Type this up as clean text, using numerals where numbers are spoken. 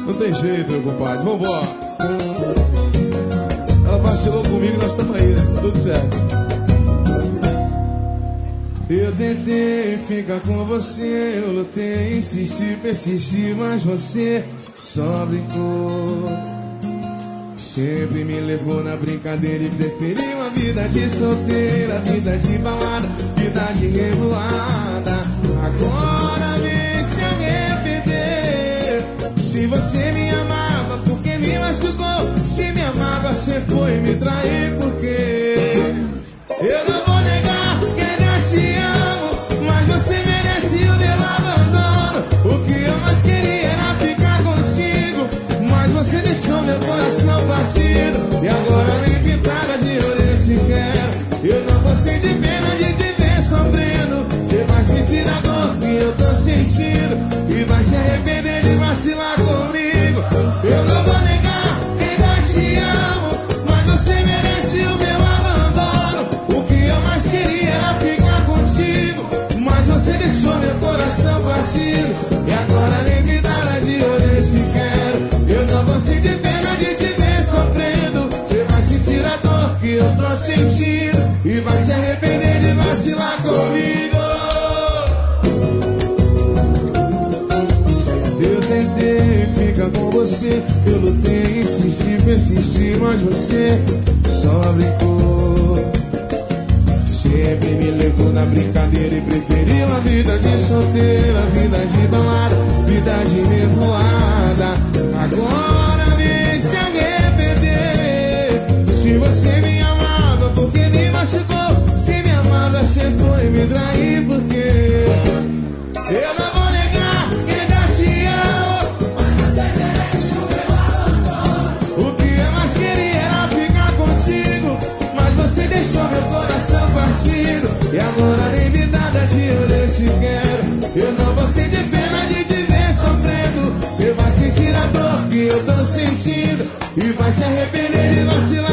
Não tem jeito, meu compadre, vambora. Ela vacilou comigo e nós estamos aí, né? Tudo certo. Eu tentei ficar com você, eu lutei, insisti, persisti, mas você só brincou. Sempre me levou na brincadeira e preferiu a vida de solteira, vida de balada, vida de revoada. Agora vem se arrepender. Se você me amava, porque me machucou? Se me amava, você foi me trair, porque eu não vou negar que ainda te amo, mas você merece o meu abandono. O que eu mais queria era ficar contigo, mas você deixou meu coração partido. E agora nem pintada de ouro eu te quero. Eu não vou sentir pena de te ver sofrendo. Você vai sentir a dor que eu tô sentindo e vai se arrepender de vacilar comigo. Eu não vou negar que ainda te amo, mas você merece o meu abandono. O que eu mais queria era ficar contigo, mas você deixou meu coração partido. E agora nem pintada de ouro eu te quero. Eu não vou sentir pena de te ver sofrendo. Você vai sentir a dor que eu tô sentindo e vai se arrepender de vacilar comigo. Eu tentei ficar com você, eu lutei, insisti, persisti, mas você só brincou. Sempre me levou na brincadeira e preferiu a vida de solteira, vida de balada, vida de revoada. Agora vem se arrepender. Se você me amava, porque me machucou? Se me amava, você foi me trair, porque eu não vou negar que ainda te amo, mas você merece o meu abandono. O que eu mais queria era ficar contigo, mas você deixou meu coração partido. E agora nem me nada de eu te quero. Eu não vou sentir pena de te ver sofrendo. Você vai sentir a dor que eu tô sentindo e vai se arrepender de vacilar.